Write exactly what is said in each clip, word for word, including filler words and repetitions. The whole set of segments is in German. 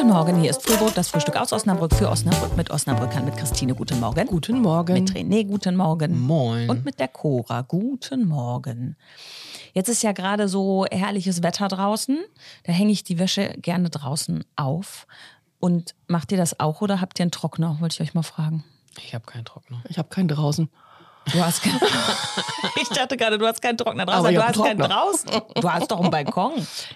Morgen, hier ist Frühbrot, das Frühstück aus Osnabrück für Osnabrück mit Osnabrückern, mit Christine, guten Morgen. Guten Morgen. Mit René, guten Morgen. Moin. Und mit der Cora, guten Morgen. Jetzt ist ja gerade so herrliches Wetter draußen, da hänge ich die Wäsche gerne draußen auf. Und macht ihr das auch oder habt ihr einen Trockner, wollte ich euch mal fragen. Ich habe keinen Trockner. Ich habe keinen draußen. Du hast keinen. Ich dachte gerade, du hast keinen Trockner draußen. Aber ich du hab hast einen keinen Trockner. draußen. Du hast doch einen Balkon.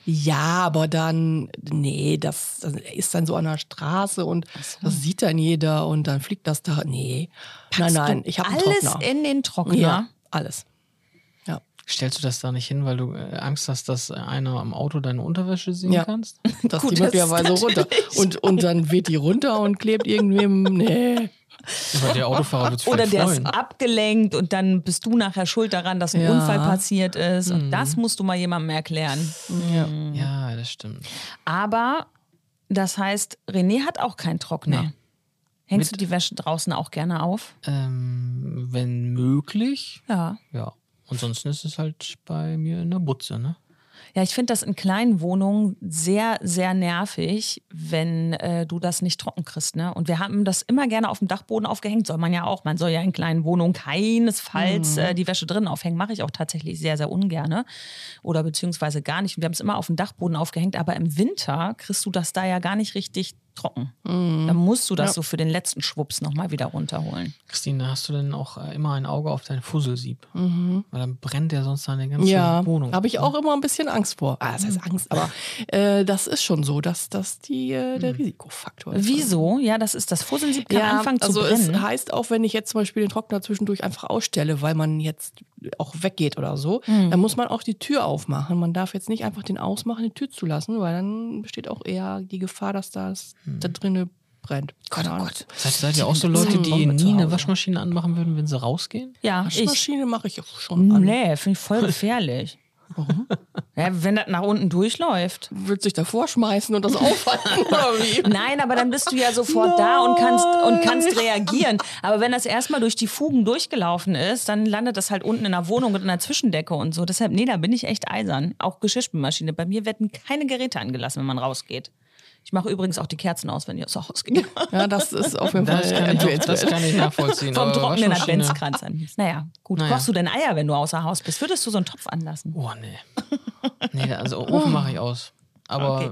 Ja, aber dann, nee, das, das ist dann so an der Straße und so. Das sieht dann jeder und dann fliegt das da. Nee, Packst nein, nein, du ich habe einen alles Trockner. in den Trockner? Ja, alles. Ja. Stellst du das da nicht hin, weil du äh, Angst hast, dass einer am Auto deine Unterwäsche sehen Ja. kannst? Dass Gut, die das möglicherweise ist runter. Und, und dann weht die runter und klebt irgendwem. Nee. Aber der Autofahrer wird sich Oder der freuen. ist abgelenkt und dann bist du nachher schuld daran, dass ein Ja. Unfall passiert ist. Und Mhm. das musst du mal jemandem erklären. Ja. Ja, das stimmt. Aber das heißt, René hat auch keinen Trockner. Nee. Hängst Mit- du die Wäsche draußen auch gerne auf? Ähm, wenn möglich, Ja. ja. Ansonsten ist es halt bei mir in der Butze, ne? Ja, ich finde das in kleinen Wohnungen sehr, sehr nervig, wenn äh, du das nicht trocken kriegst. Ne? Und wir haben das immer gerne auf dem Dachboden aufgehängt. Soll man ja auch. Man soll ja in kleinen Wohnungen keinesfalls äh, die Wäsche drinnen aufhängen. Mache ich auch tatsächlich sehr, sehr ungerne. Oder beziehungsweise gar nicht. Und wir haben es immer auf dem Dachboden aufgehängt. Aber im Winter kriegst du das da ja gar nicht richtig trocken. Dann musst du das Ja. so für den letzten Schwupps nochmal wieder runterholen. Christine, hast du denn auch äh, immer ein Auge auf dein Fusselsieb? Weil dann brennt ja sonst deine ganze Ja, Wohnung. habe ich auch immer ein bisschen Angst vor. Ah, das heißt Angst, aber äh, das ist schon so, dass das die, äh, der Risikofaktor ist. Wieso? Ja, das ist das Fusselsieb kann Ja, anfangen also zu brennen. es heißt auch, wenn ich jetzt zum Beispiel den Trockner zwischendurch einfach ausstelle, weil man jetzt auch weggeht oder so, Mhm. dann muss man auch die Tür aufmachen. Man darf jetzt nicht einfach den ausmachen, die Tür zulassen, weil dann besteht auch eher die Gefahr, dass das da drinnen brennt. Keine Ahnung. Seid, seid ihr auch so Leute, die Bombe zu nie eine Hause. Waschmaschine anmachen würden, wenn sie rausgehen? Ja, ich. Waschmaschine mache ich auch schon an. Nee, finde ich voll gefährlich. Warum? Ja, wenn das nach unten durchläuft. Wird sich davor schmeißen und das aufhalten oder wie? Nein, aber dann bist du ja sofort da und kannst, und kannst reagieren. Aber wenn das erstmal durch die Fugen durchgelaufen ist, dann landet das halt unten in der Wohnung und in der Zwischendecke und so. Deshalb, nee, da bin ich echt eisern. Auch Geschirrspülmaschine. Bei mir werden keine Geräte angelassen, wenn man rausgeht. Ich mache übrigens auch die Kerzen aus, wenn ich aus dem Haus gehe. Ja, das ist auf jeden Das Fall kann, ich, auch- das empfehlenswert. kann ich nachvollziehen. Vom aber trockenen Waschmaschine- Adventskranz an. Naja, gut. Naja. Kochst du denn Eier, wenn du außer Haus bist? Würdest du so einen Topf anlassen? Oh, nee. Nee, also Ofen mache ich aus. Aber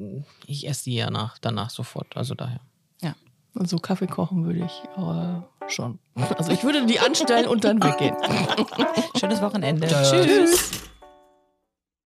ich esse die ja nach, danach sofort. Also daher. Ja. Also Kaffee kochen würde ich äh, schon. Also ich würde die anstellen und dann weggehen. Schönes Wochenende. Tschüss. Tschüss.